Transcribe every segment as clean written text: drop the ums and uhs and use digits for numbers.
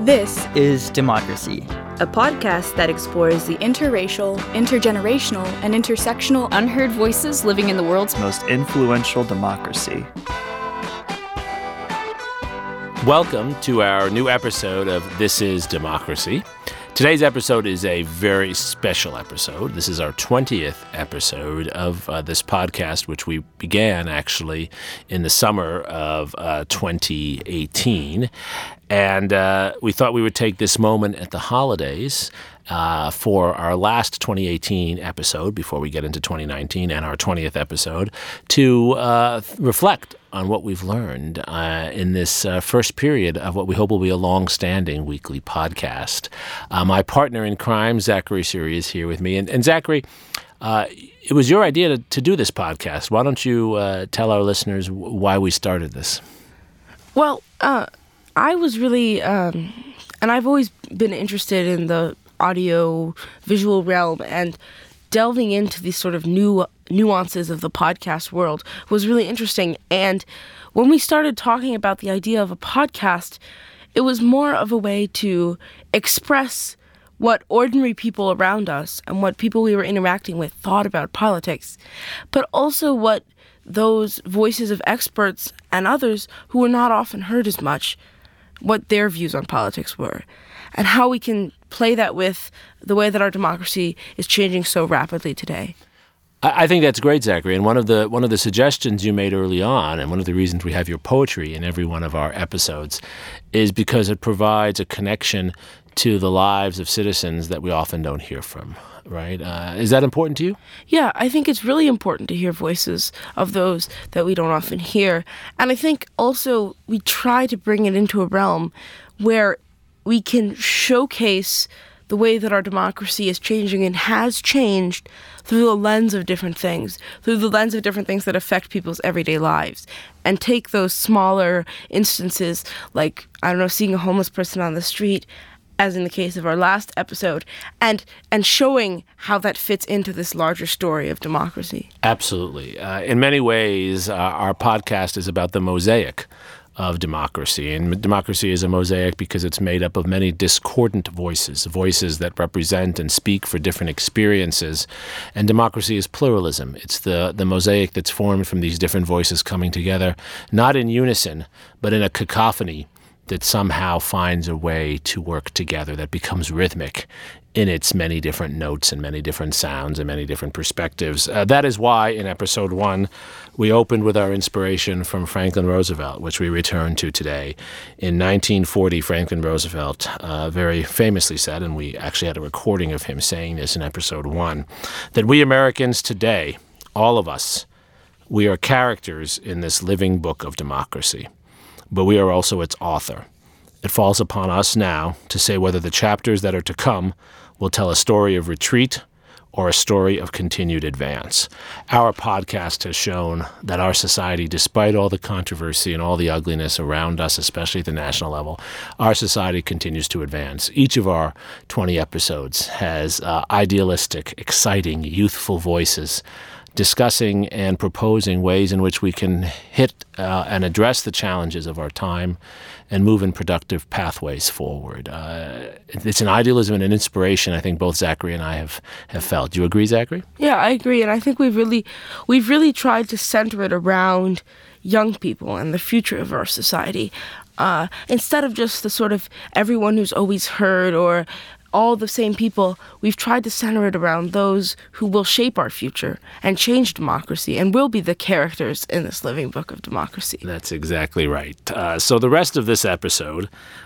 This is Democracy, a podcast that explores the interracial, intergenerational, and intersectional unheard voices living in the world's most influential democracy. Welcome to our new episode of This is Democracy. Today's episode is a very special episode. This is our 20th episode of this podcast, which we began actually in the summer of 2018. And we thought we would take this moment at the holidays for our last 2018 episode before we get into 2019 and our 20th episode to reflect on what we've learned in this first period of what we hope will be a long-standing weekly podcast. My partner in crime, Zachary Suri, is here with me. And Zachary, it was your idea to do this podcast. Why don't you tell our listeners why we started this? Well, I was really, and I've always been interested in the audio-visual realm, and delving into these sort of new nuances of the podcast world was really interesting. And when we started talking about the idea of a podcast, it was more of a way to express what ordinary people around us and what people we were interacting with thought about politics, but also what those voices of experts and others who were not often heard as much, what their views on politics were, and how we can play that with the way that our democracy is changing so rapidly today. I think that's great, Zachary. And one of the suggestions you made early on, and one of the reasons we have your poetry in every one of our episodes, is because it provides a connection to the lives of citizens that we often don't hear from, right? Is that important to you? Yeah, I think it's really important to hear voices of those that we don't often hear. And I think also we try to bring it into a realm where we can showcase the way that our democracy is changing and has changed through the lens of different things, that affect people's everyday lives, and take those smaller instances like, seeing a homeless person on the street, as in the case of our last episode, and showing how that fits into this larger story of democracy. Absolutely. In many ways, our podcast is about the mosaic of democracy. And democracy is a mosaic because it's made up of many discordant voices that represent and speak for different experiences. And democracy is pluralism. It's the mosaic that's formed from these different voices coming together, not in unison, but in a cacophony that somehow finds a way to work together, that becomes rhythmic in its many different notes and many different sounds and many different perspectives. That is why in episode 1, we opened with our inspiration from Franklin Roosevelt, which we return to today. In 1940, Franklin Roosevelt very famously said, and we actually had a recording of him saying this in episode 1, that we Americans today, all of us, we are characters in this living book of democracy, but we are also its author. It falls upon us now to say whether the chapters that are to come will tell a story of retreat or a story of continued advance. Our podcast has shown that our society, despite all the controversy and all the ugliness around us, especially at the national level, our society continues to advance. Each of our 20 episodes has idealistic, exciting, youthful voices discussing and proposing ways in which we can hit and address the challenges of our time and move in productive pathways forward. It's an idealism and an inspiration I think both Zachary and I have felt. Do you agree, Zachary? Yeah, I agree. And I think we've really tried to center it around young people and the future of our society. Instead of just the sort of everyone who's always heard or all the same people, we've tried to center it around those who will shape our future and change democracy and will be the characters in this living book of democracy. That's exactly right. So the rest of this episode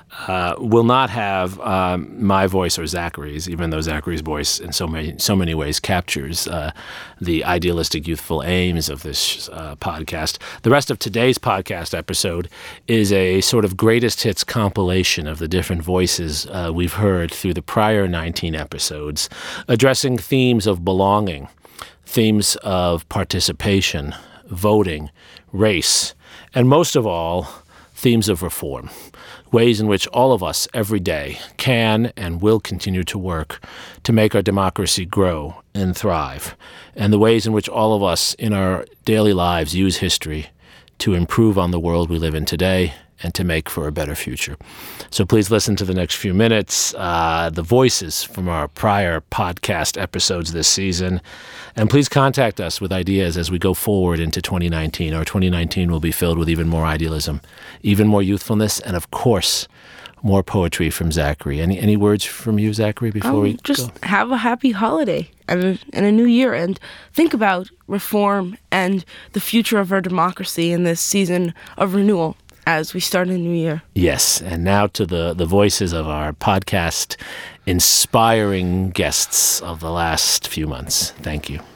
will not have my voice or Zachary's, even though Zachary's voice in so many ways captures the idealistic, youthful aims of this podcast. The rest of today's podcast episode is a sort of greatest hits compilation of the different voices we've heard through the prior 19 episodes, addressing themes of belonging, themes of participation, voting, race, and most of all, themes of reform, ways in which all of us every day can and will continue to work to make our democracy grow and thrive, and the ways in which all of us in our daily lives use history to improve on the world we live in today and to make for a better future. So please listen to the next few minutes, the voices from our prior podcast episodes this season. And please contact us with ideas as we go forward into 2019. Our 2019 will be filled with even more idealism, even more youthfulness, and of course, more poetry from Zachary. Any words from you, Zachary, before we just go? Have a happy holiday and a new year, and think about reform and the future of our democracy in this season of renewal as we start a new year. Yes, and now to the voices of our podcast inspiring guests of the last few months. Thank you.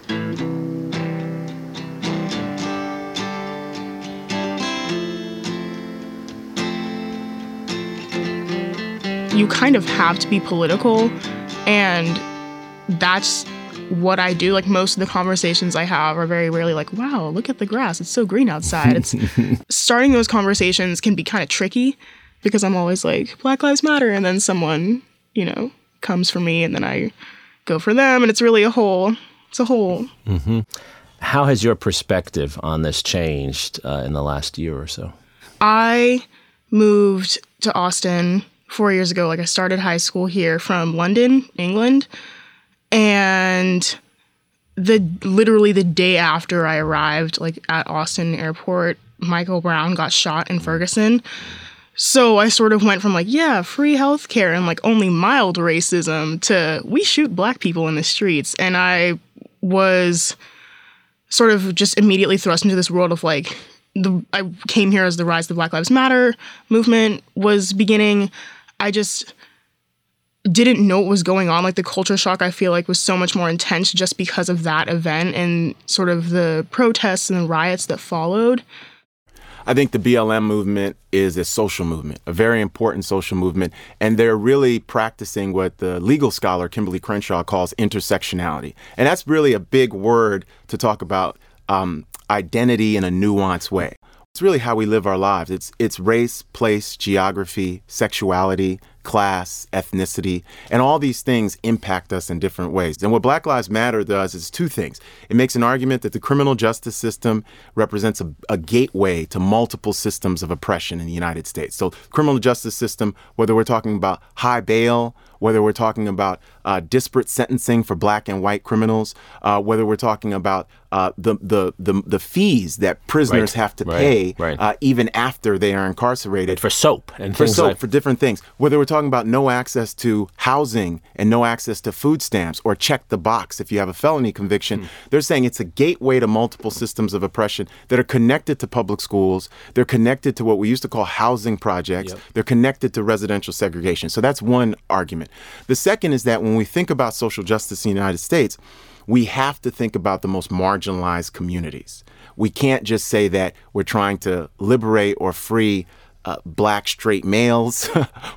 You kind of have to be political, and that's what I do. Like, most of the conversations I have are very rarely like, wow, look at the grass, it's so green outside. It's starting those conversations can be kind of tricky because I'm always like, Black Lives Matter, and then someone, comes for me, and then I go for them, and it's really a whole. Mm-hmm. How has your perspective on this changed in the last year or so? I moved to Austin 4 years ago. Like, I started high school here from London, England. And literally the day after I arrived, like, at Austin Airport, Michael Brown got shot in Ferguson. So I sort of went from like, yeah, free healthcare and like only mild racism to we shoot Black people in the streets. And I was sort of just immediately thrust into this world of like, I came here as the rise of the Black Lives Matter movement was beginning. I just didn't know what was going on. Like, the culture shock, I feel like, was so much more intense just because of that event and sort of the protests and the riots that followed. I think the BLM movement is a social movement, a very important social movement, and they're really practicing what the legal scholar Kimberly Crenshaw calls intersectionality. And that's really a big word to talk about identity in a nuanced way. It's really how we live our lives. It's race, place, geography, sexuality, class, ethnicity, and all these things impact us in different ways. And what Black Lives Matter does is two things. It makes an argument that the criminal justice system represents a gateway to multiple systems of oppression in the United States. So criminal justice system, whether we're talking about high bail, whether we're talking about disparate sentencing for Black and white criminals, whether we're talking about the fees that prisoners have to pay even after they are incarcerated. For soap and for things soap, like for different things. Whether we're talking about no access to housing and no access to food stamps or check the box if you have a felony conviction, they're saying it's a gateway to multiple systems of oppression that are connected to public schools. They're connected to what we used to call housing projects. Yep. They're connected to residential segregation. So that's one argument. The second is that when we think about social justice in the United States, we have to think about the most marginalized communities. We can't just say that we're trying to liberate or free Black straight males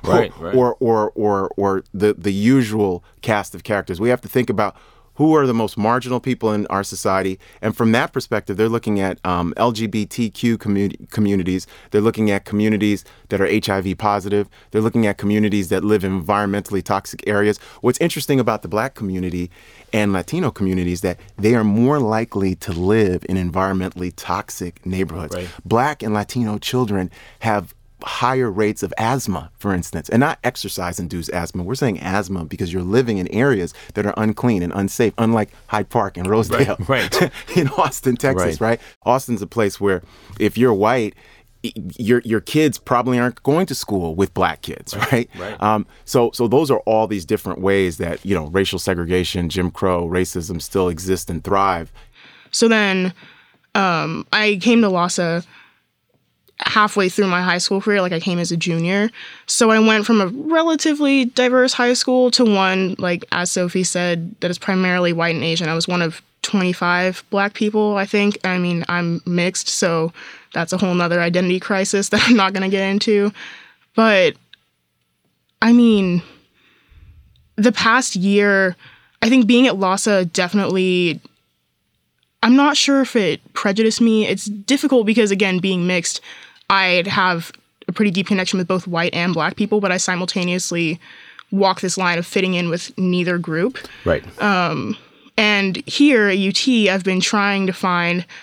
or the usual cast of characters. We have to think about who are the most marginal people in our society. And from that perspective, they're looking at LGBTQ communities. They're looking at communities that are HIV positive. They're looking at communities that live in environmentally toxic areas. What's interesting about the Black community and Latino communities is that they are more likely to live in environmentally toxic neighborhoods. Right. Black and Latino children have higher rates of asthma, for instance, and not exercise-induced asthma. We're saying asthma because you're living in areas that are unclean and unsafe, unlike Hyde Park and Rosedale in Austin, Texas, right? Austin's a place where if you're white, your kids probably aren't going to school with Black kids, right? So those are all these different ways that, racial segregation, Jim Crow, racism still exist and thrive. So then I came to LASA halfway through my high school career. Like, I came as a junior. So I went from a relatively diverse high school to one, like, as Sophie said, that is primarily white and Asian. I was one of 25 Black people, I think. I mean, I'm mixed, so that's a whole nother identity crisis that I'm not going to get into. But, I mean, the past year, I think being at LASA definitely, I'm not sure if it prejudiced me. It's difficult because, again, being mixed, I'd have a pretty deep connection with both white and Black people, but I simultaneously walk this line of fitting in with neither group. Right. And here at UT, I've been trying to find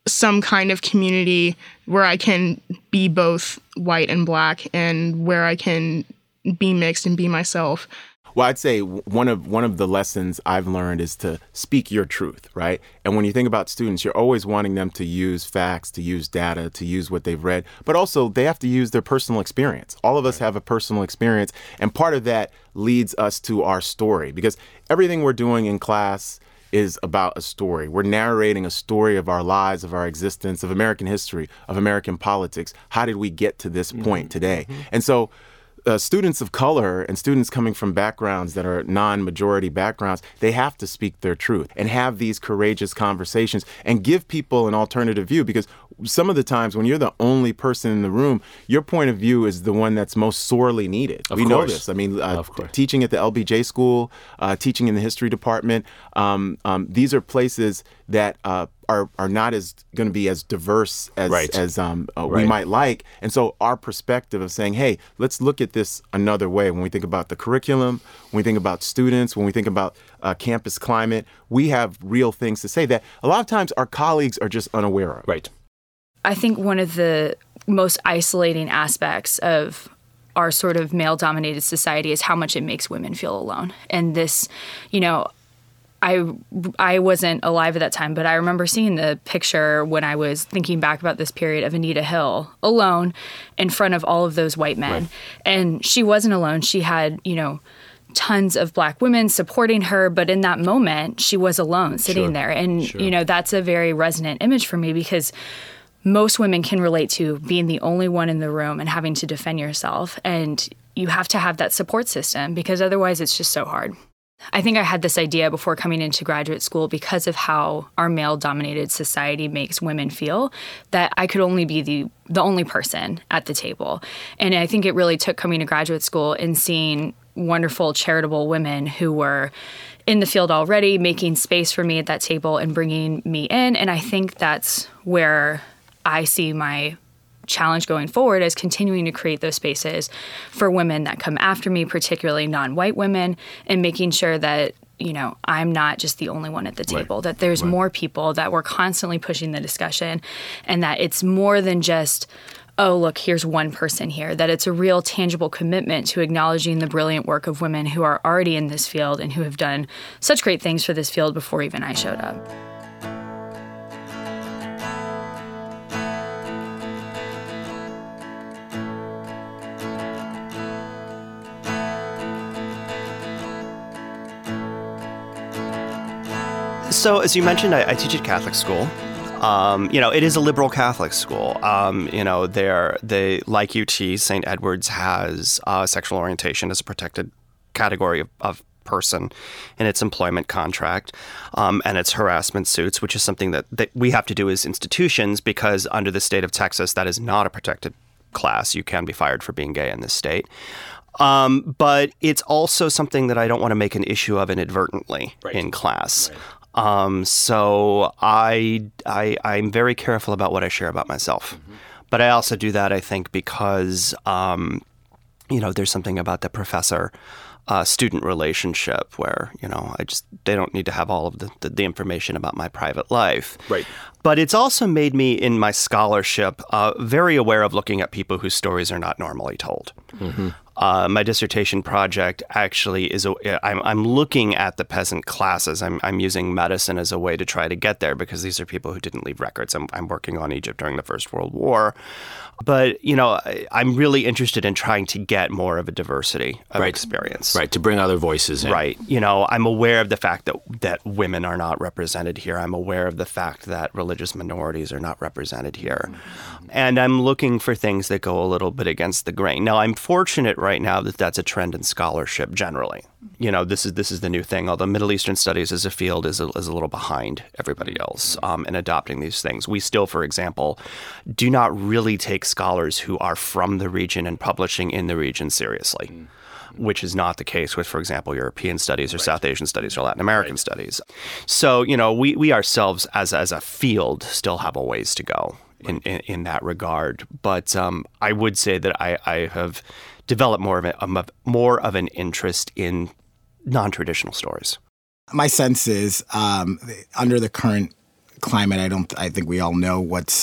some kind of community where I can be both white and black and where I can be mixed and be myself. Well, I'd say one of the lessons I've learned is to speak your truth, right? And when you think about students, you're always wanting them to use facts, to use data, to use what they've read, but also they have to use their personal experience. All of us have a personal experience, and part of that leads us to our story, because everything we're doing in class is about a story. We're narrating a story of our lives, of our existence, of American history, of American politics. How did we get to this point today? And so students of color and students coming from backgrounds that are non-majority backgrounds, they have to speak their truth and have these courageous conversations and give people an alternative view, because some of the times when you're the only person in the room, your point of view is the one that's most sorely needed. We know this. I mean, teaching at the LBJ school, teaching in the history department, these are places that are not going to be as diverse as we might like. And so our perspective of saying, hey, let's look at this another way. When we think about the curriculum, when we think about students, when we think about campus climate, we have real things to say that a lot of times our colleagues are just unaware of. Right. I think one of the most isolating aspects of our sort of male-dominated society is how much it makes women feel alone. And this, I wasn't alive at that time, but I remember seeing the picture when I was thinking back about this period of Anita Hill alone in front of all of those white men. Right. And she wasn't alone. She had, tons of black women supporting her, but in that moment, she was alone sitting there. And, that's a very resonant image for me, because most women can relate to being the only one in the room and having to defend yourself. And you have to have that support system, because otherwise it's just so hard. I think I had this idea before coming into graduate school, because of how our male-dominated society makes women feel, that I could only be the only person at the table. And I think it really took coming to graduate school and seeing wonderful, charitable women who were in the field already, making space for me at that table and bringing me in. And I think that's where I see my challenge going forward, is continuing to create those spaces for women that come after me, particularly non-white women, and making sure that, I'm not just the only one at the table, that there's more people, that we're constantly pushing the discussion, and that it's more than just, oh, look, here's one person here, that it's a real tangible commitment to acknowledging the brilliant work of women who are already in this field and who have done such great things for this field before even I showed up. So, as you mentioned, I teach at Catholic school. It is a liberal Catholic school. They like UT, St. Edward's has sexual orientation as a protected category of person in its employment contract, and its harassment suits, which is something that we have to do as institutions, because under the state of Texas, that is not a protected class. You can be fired for being gay in this state. But it's also something that I don't want to make an issue of inadvertently in class. So I'm very careful about what I share about myself. But I also do that, I think, because, there's something about the professor-student relationship where, they don't need to have all of the information about my private life. Right. But it's also made me, in my scholarship, very aware of looking at people whose stories are not normally told. Mm-hmm. My dissertation project actually is I'm looking at the peasant classes. I'm using medicine as a way to try to get there, because these are people who didn't leave records. I'm working on Egypt during the First World War. But, I'm really interested in trying to get more of a diversity of experience. Right, to bring other voices in. Right. I'm aware of the fact that women are not represented here. I'm aware of the fact that religious minorities are not represented here. And I'm looking for things that go a little bit against the grain. Now, I'm fortunate right now that that's a trend in scholarship generally. This is the new thing, although Middle Eastern studies as a field is a little behind everybody else in adopting these things. We still, for example, do not really take scholars who are from the region and publishing in the region seriously, which is not the case with, for example, European studies or South Asian studies or Latin American studies. So, we ourselves as a field still have a ways to go in that regard. But I would say that I have developed more of an interest in non-traditional stories. My sense is under the current climate, I think we all know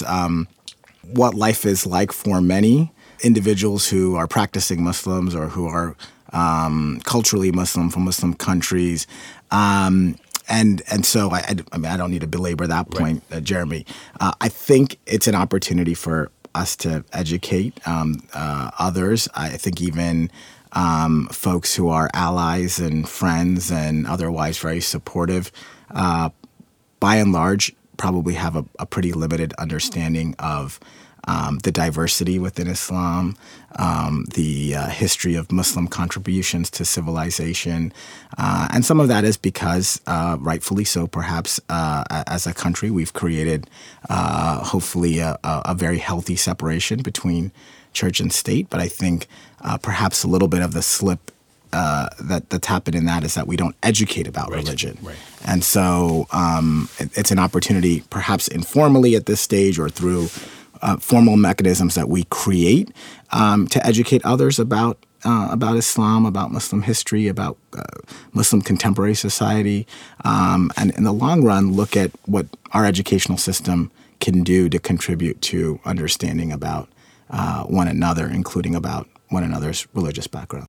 what life is like for many individuals who are practicing Muslims or who are culturally Muslim from Muslim countries. And so I mean, I don't need to belabor that point, Jeremy. I think it's an opportunity for us to educate others. I think even folks who are allies and friends and otherwise very supportive, by and large, probably have a pretty limited understanding of the diversity within Islam, the history of Muslim contributions to civilization. And some of that is because, rightfully so perhaps, as a country, we've created hopefully a very healthy separation between church and state. But I think perhaps a little bit of the slip that's happened in that is that we don't educate about religion. Right. And so it's an opportunity, perhaps informally at this stage or through formal mechanisms that we create to educate others about Islam, about Muslim history, about Muslim contemporary society, and in the long run, look at what our educational system can do to contribute to understanding about one another, including about one another's religious background.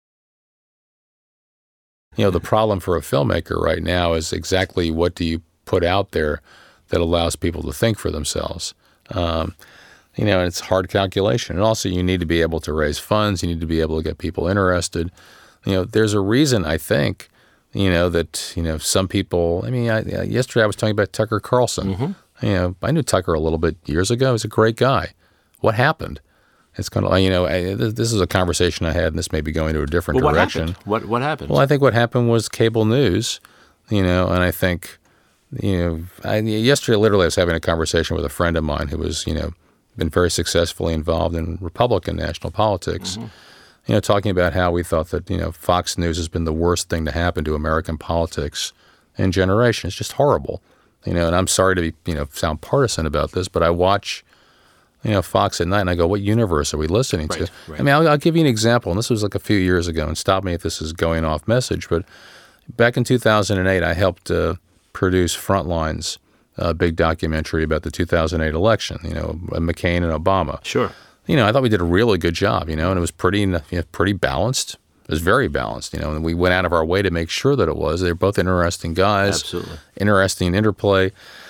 You know, the problem for a filmmaker right now is exactly what do you put out there that allows people to think for themselves. You know, and it's hard calculation. And also you need to be able to raise funds. You need to be able to get people interested. You know, there's a reason, I think, you know, that, you know, some people, I mean, yesterday I was talking about Tucker Carlson. Mm-hmm. You know, I knew Tucker a little bit years ago. He was a great guy. What happened? It's kind of, you know, this is a conversation I had, and this may be going to a different direction. What happened? Well, I think what happened was cable news, you know, and I think, you know, yesterday literally I was having a conversation with a friend of mine who was, you know, been very successfully involved in Republican national politics, mm-hmm. you know, talking about how we thought that, you know, Fox News has been the worst thing to happen to American politics in generations. It's just horrible, you know, and I'm sorry to be, you know, sound partisan about this, but I watch, you know, Fox at night and I go, what universe are we listening to? Right. I mean, I'll give you an example, and this was like a few years ago, and stop me if this is going off message, but back in 2008, I helped produce Frontline's big documentary about the 2008 election, you know, McCain and Obama. Sure. You know, I thought we did a really good job, you know, and it was pretty balanced. It was very balanced, you know, and we went out of our way to make sure that it was. They were both interesting guys. Absolutely. Interesting interplay.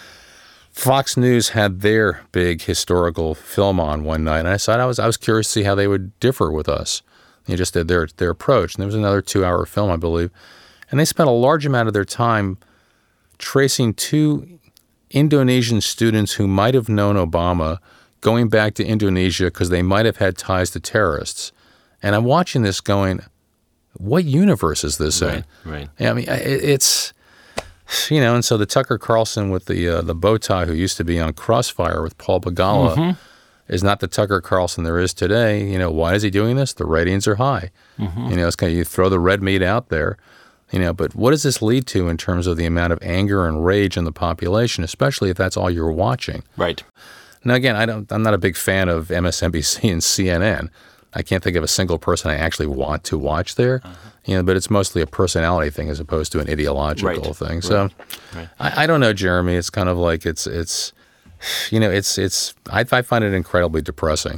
Fox News had their big historical film on one night, and I decided I was curious to see how they would differ with us. They just did their approach, and there was another 2-hour film, I believe, and they spent a large amount of their time tracing two Indonesian students who might have known Obama going back to Indonesia because they might have had ties to terrorists. And I'm watching this going, what universe is this in? Right. I mean, it's, you know, and so the Tucker Carlson with the bow tie who used to be on Crossfire with Paul Begala mm-hmm. is not the Tucker Carlson there is today. You know, why is he doing this? The ratings are high. Mm-hmm. You know, it's kind of, you throw the red meat out there. You know, but what does this lead to in terms of the amount of anger and rage in the population, especially if that's all you're watching? Right. Now, again, I'm not a big fan of MSNBC and CNN. I can't think of a single person I actually want to watch there. Uh-huh. You know, but it's mostly a personality thing as opposed to an ideological thing. So, I don't know, Jeremy. It's kind of like it's you know, it's I find it incredibly depressing.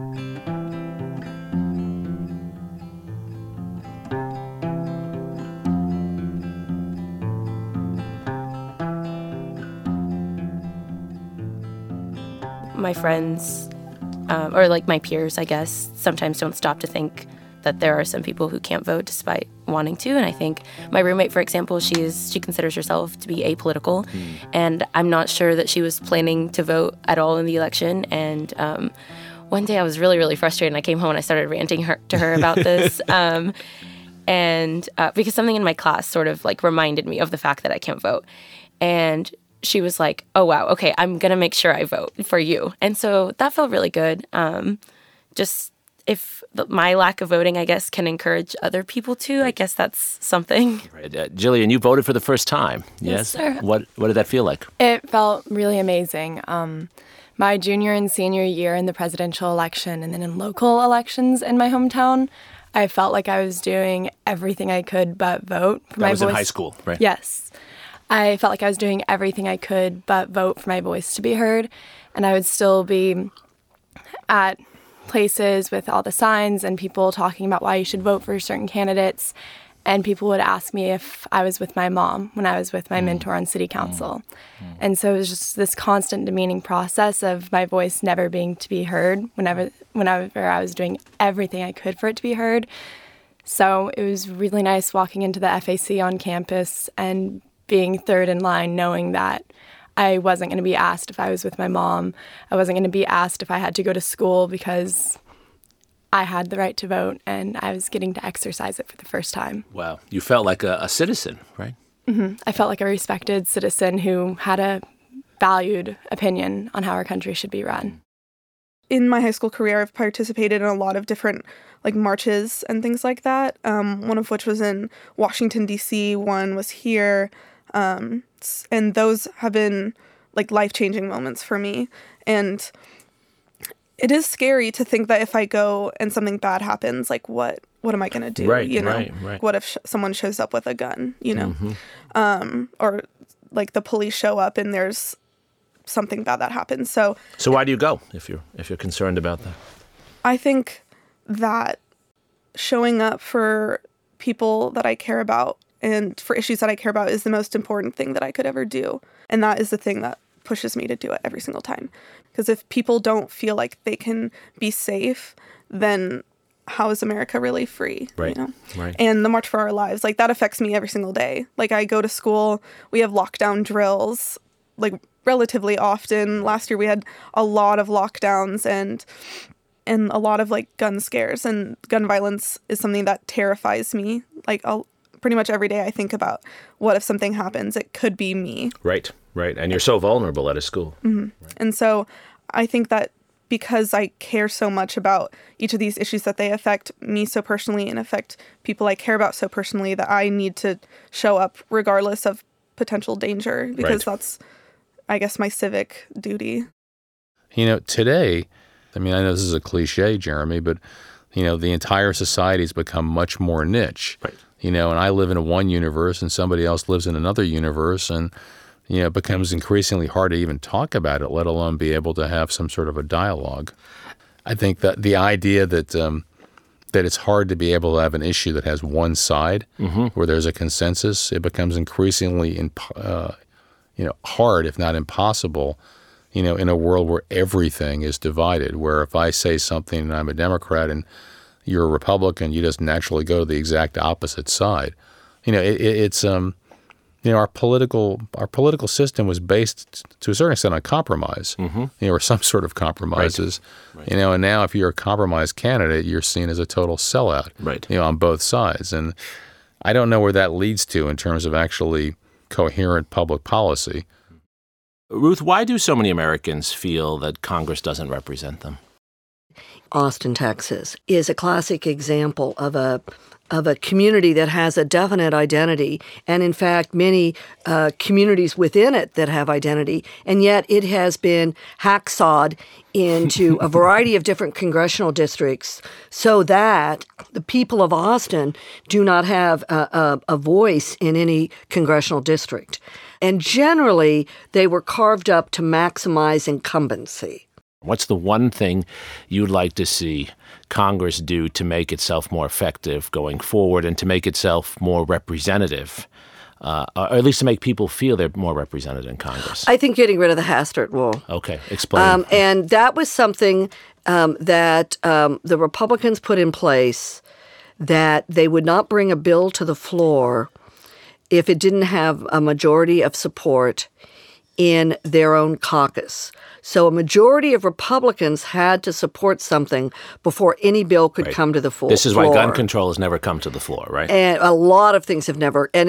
My friends, or like my peers, I guess, sometimes don't stop to think that there are some people who can't vote despite wanting to. And I think my roommate, for example, she considers herself to be apolitical. And I'm not sure that she was planning to vote at all in the election. And one day I was really, really frustrated. And I came home and I started ranting to her about this. And because something in my class sort of like reminded me of the fact that I can't vote. And she was like, oh, wow, okay, I'm going to make sure I vote for you. And so that felt really good. Just if my lack of voting, I guess, can encourage other people to, I guess that's something. Right. Jillian, you voted for the first time. Yes, sir. What did that feel like? It felt really amazing. My junior and senior year in the presidential election and then in local elections in my hometown, I felt like I was doing everything I could but vote for my voice. That was in high school, right? Yes. I felt like I was doing everything I could but vote for my voice to be heard. And I would still be at places with all the signs and people talking about why you should vote for certain candidates. And people would ask me if I was with my mom when I was with my mentor on city council. And so it was just this constant demeaning process of my voice never being to be heard whenever I was doing everything I could for it to be heard. So it was really nice walking into the FAC on campus and being third in line, knowing that I wasn't going to be asked if I was with my mom. I wasn't going to be asked if I had to go to school because I had the right to vote, and I was getting to exercise it for the first time. Wow. You felt like a citizen, right? Mm-hmm. I felt like a respected citizen who had a valued opinion on how our country should be run. In my high school career, I've participated in a lot of different marches and things like that, one of which was in Washington, D.C., one was here, and those have been life-changing moments for me. And it is scary to think that if I go and something bad happens, what am I going to do? Right, you know? right. What if someone shows up with a gun, you know? Or the police show up and there's something bad that happens. So why do you go if you're concerned about that? I think that showing up for people that I care about and for issues that I care about is the most important thing that I could ever do. And that is the thing that pushes me to do it every single time. Because if people don't feel like they can be safe, then how is America really free? Right. You know? Right. And the March for Our Lives, that affects me every single day. I go to school, we have lockdown drills, relatively often. Last year we had a lot of lockdowns and a lot of gun scares, and gun violence is something that terrifies me. Pretty much every day I think about what if something happens, it could be me. Right. And you're so vulnerable at a school. Mm-hmm. Right. And so I think that because I care so much about each of these issues, that they affect me so personally and affect people I care about so personally, that I need to show up regardless of potential danger, because that's, I guess, my civic duty. Today, I know this is a cliche, Jeremy, but, the entire society's become much more niche. Right. And I live in one universe and somebody else lives in another universe, and it becomes increasingly hard to even talk about it, let alone be able to have some sort of a dialogue. I think that the idea that it's hard to be able to have an issue that has one side, where there's a consensus, it becomes increasingly hard, if not impossible, in a world where everything is divided, where if I say something and I'm a Democrat and you're a Republican, you just naturally go to the exact opposite side. It's our political system was based to a certain extent on compromise, or some sort of compromises, right. And now if you're a compromise candidate, you're seen as a total sellout, right. On both sides. And I don't know where that leads to in terms of actually coherent public policy. Ruth, why do so many Americans feel that Congress doesn't represent them? Austin, Texas, is a classic example of a community that has a definite identity, and in fact, many communities within it that have identity, and yet it has been hacksawed into a variety of different congressional districts so that the people of Austin do not have a voice in any congressional district. And generally, they were carved up to maximize incumbency. What's the one thing you'd like to see Congress do to make itself more effective going forward and to make itself more representative, or at least to make people feel they're more represented in Congress? I think getting rid of the Hastert rule. Okay, explain. And that was something that the Republicans put in place, that they would not bring a bill to the floor if it didn't have a majority of support in their own caucus. So a majority of Republicans had to support something before any bill could come to the floor. This is why gun control has never come to the floor, right? And a lot of things have never. And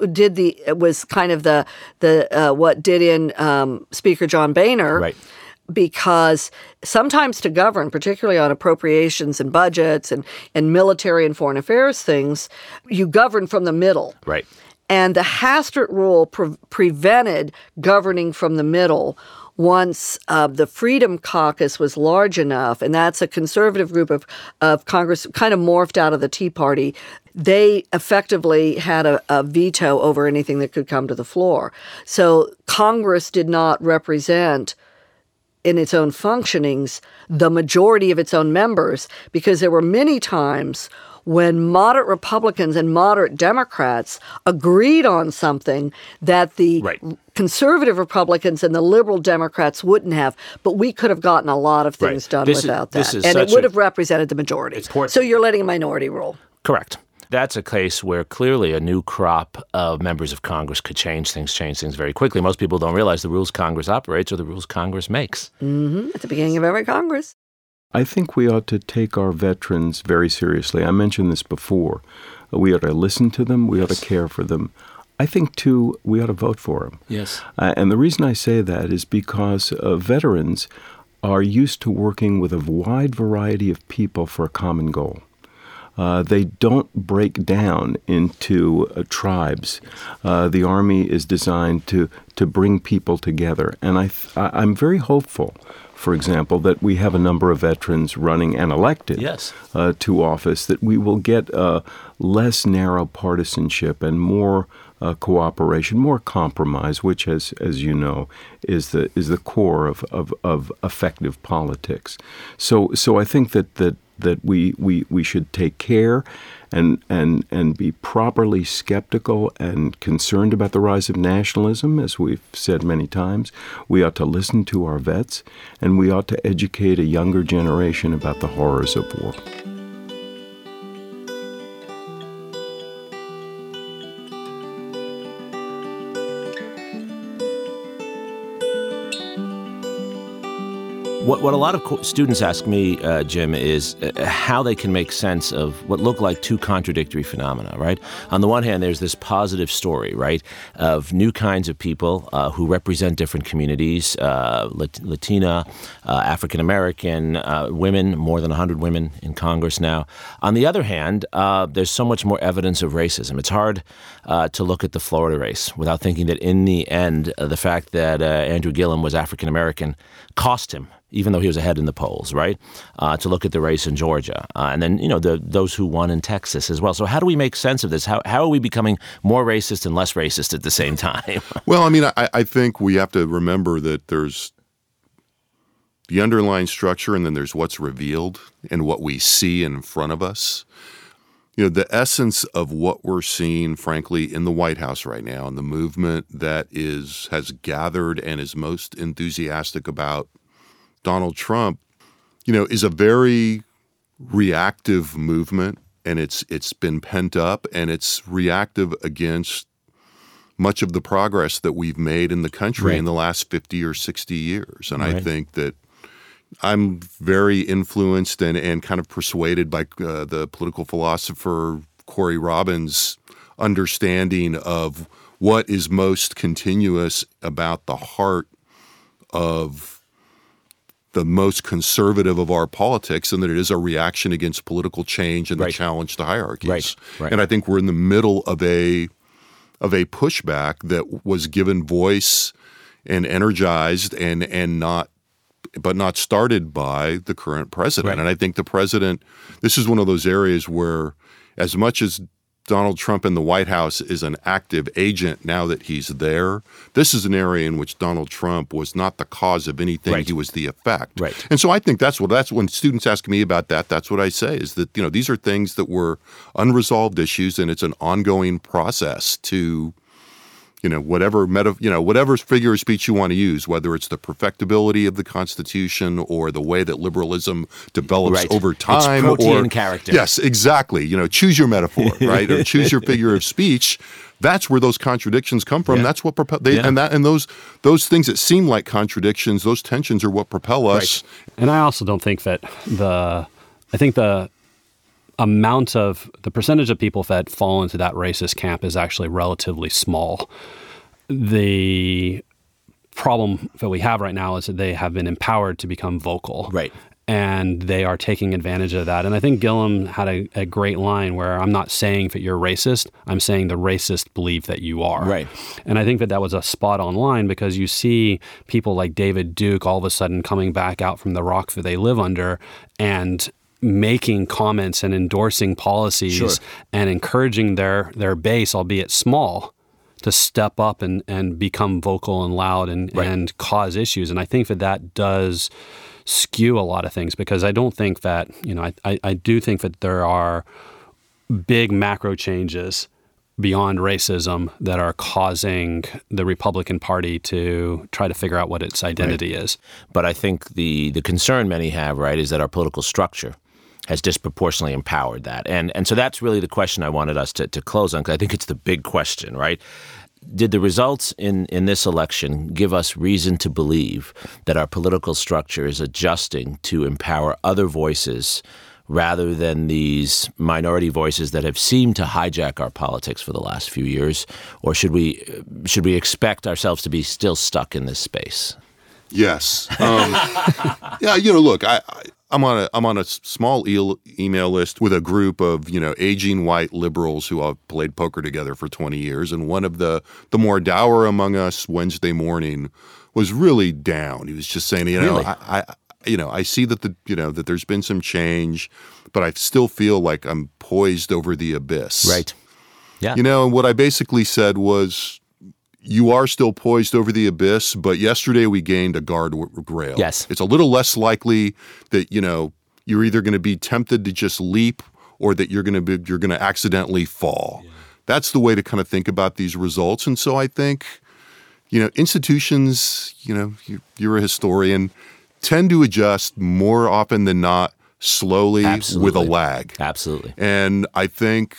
it was kind of the what did in Speaker John Boehner. Right. Because sometimes to govern, particularly on appropriations and budgets and military and foreign affairs things, you govern from the middle. Right. And the Hastert rule prevented governing from the middle once the Freedom Caucus was large enough, and that's a conservative group of Congress, kind of morphed out of the Tea Party. they effectively had a veto over anything that could come to the floor. So Congress did not represent in its own functionings the majority of its own members, because there were many times when moderate Republicans and moderate Democrats agreed on something that the conservative Republicans and the liberal Democrats wouldn't have, but we could have gotten a lot of things done without that. And it would have represented the majority. So you're letting a minority rule. Correct. That's a case where clearly a new crop of members of Congress could change things very quickly. Most people don't realize the rules Congress operates are the rules Congress makes. At the beginning of every Congress. I think we ought to take our veterans very seriously. I mentioned this before. We ought to listen to them. We ought to care for them. I think, too, we ought to vote for them. Yes. And the reason I say that is because veterans are used to working with a wide variety of people for a common goal. They don't break down into tribes. The Army is designed to bring people together. And I'm very hopeful, for example, that we have a number of veterans running and elected to office, that we will get less narrow partisanship and more cooperation, more compromise, which, as you know, is the core of effective politics. So I think that we should take care and be properly skeptical and concerned about the rise of nationalism, as we've said many times. We ought to listen to our vets, and we ought to educate a younger generation about the horrors of war. What a lot of students ask me, Jim, is how they can make sense of what look like two contradictory phenomena, right? On the one hand, there's this positive story, right, of new kinds of people who represent different communities, Latina, African-American, women, more than 100 women in Congress now. On the other hand, there's so much more evidence of racism. It's hard to look at the Florida race without thinking that in the end, the fact that Andrew Gillum was African-American cost him, even though he was ahead in the polls, right? To look at the race in Georgia. And then, those who won in Texas as well. So how do we make sense of this? How are we becoming more racist and less racist at the same time? Well, I mean, I think we have to remember that there's the underlying structure and then there's what's revealed and what we see in front of us. The essence of what we're seeing, frankly, in the White House right now and the movement that has gathered and is most enthusiastic about Donald Trump, is a very reactive movement, and it's been pent up, and it's reactive against much of the progress that we've made in the country in the last 50 or 60 years. And I think that I'm very influenced and kind of persuaded by the political philosopher Corey Robbins' understanding of what is most continuous about the heart of the most conservative of our politics, and that it is a reaction against political change and the challenge to hierarchies. And I think we're in the middle of a pushback that was given voice and energized and not started by the current president. And I think the president, this is one of those areas where, as much as Donald Trump in the White House is an active agent now that he's there, this is an area in which Donald Trump was not the cause of anything. He was the effect. And so I think that's when students ask me about that, that's what I say, is that, these are things that were unresolved issues, and it's an ongoing process to, whatever figure of speech you want to use, whether it's the perfectibility of the Constitution or the way that liberalism develops over time. It's protean character. Yes, exactly. Choose your metaphor, right? Or choose your figure of speech. That's where those contradictions come from. That's what and those things that seem like contradictions, those tensions are what propel us. And I also don't think that the amount of the percentage of people that fall into that racist camp is actually relatively small. The problem that we have right now is that they have been empowered to become vocal. And they are taking advantage of that. And I think Gillum had a great line where, I'm not saying that you're racist, I'm saying the racists believe that you are. And I think that was a spot on line, because you see people like David Duke all of a sudden coming back out from the rock that they live under and making comments and endorsing policies and encouraging their base, albeit small, to step up and become vocal and loud and cause issues. And I think that does skew a lot of things, because I don't think that, I do think that there are big macro changes beyond racism that are causing the Republican Party to try to figure out what its identity is. But I think the concern many have, is that our political structure has disproportionately empowered that. And so that's really the question I wanted us to close on, because I think it's the big question, right? Did the results in this election give us reason to believe that our political structure is adjusting to empower other voices rather than these minority voices that have seemed to hijack our politics for the last few years? Or should we expect ourselves to be still stuck in this space? Yes. Look, I'm on a small email list with a group of, aging white liberals who have played poker together for 20 years. And one of the more dour among us Wednesday morning was really down. He was just saying, Really? I see that that there's been some change, but I still feel like I'm poised over the abyss. Right. Yeah. And what I basically said was, you are still poised over the abyss, but yesterday we gained a guardrail. Yes. It's a little less likely that, you're either going to be tempted to just leap or that you're going to accidentally fall. Yeah. That's the way to kind of think about these results. And so I think, institutions, you're a historian, tend to adjust more often than not slowly with a lag. Absolutely. And I think,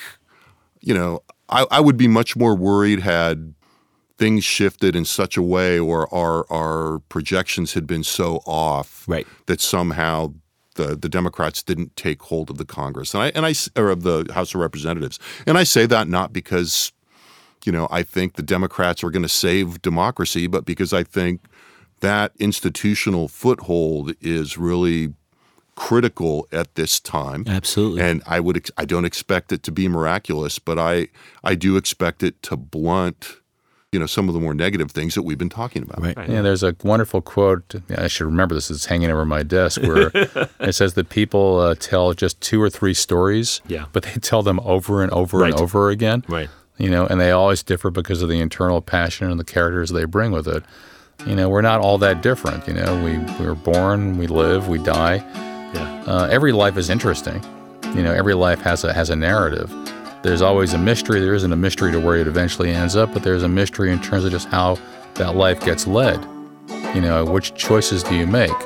I would be much more worried had things shifted in such a way, or our projections had been so off that somehow the Democrats didn't take hold of the Congress or of the House of Representatives. And I say that not because, I think the Democrats are going to save democracy, but because I think that institutional foothold is really critical at this time. Absolutely. And I don't expect it to be miraculous, but I do expect it to blunt some of the more negative things that we've been talking about. Right. Yeah, there's a wonderful quote. I should remember this. It's hanging over my desk, where it says that people tell just 2 or 3 stories, but they tell them over and over and over again. Right. And they always differ because of the internal passion and the characters they bring with it. We're not all that different. We were born, we live, we die. Yeah. Every life is interesting. Every life has a narrative. There's always a mystery. There isn't a mystery to where it eventually ends up, but there's a mystery in terms of just how that life gets led. Which choices do you make?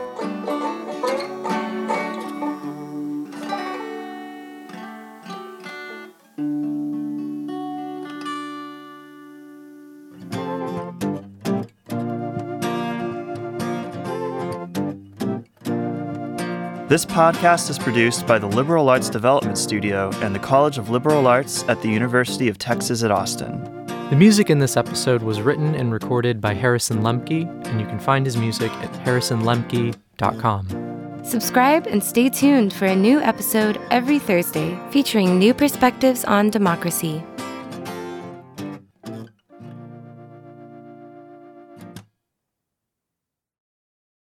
This podcast is produced by the Liberal Arts Development Studio and the College of Liberal Arts at the University of Texas at Austin. The music in this episode was written and recorded by Harrison Lemke, and you can find his music at harrisonlemke.com. Subscribe and stay tuned for a new episode every Thursday featuring new perspectives on democracy.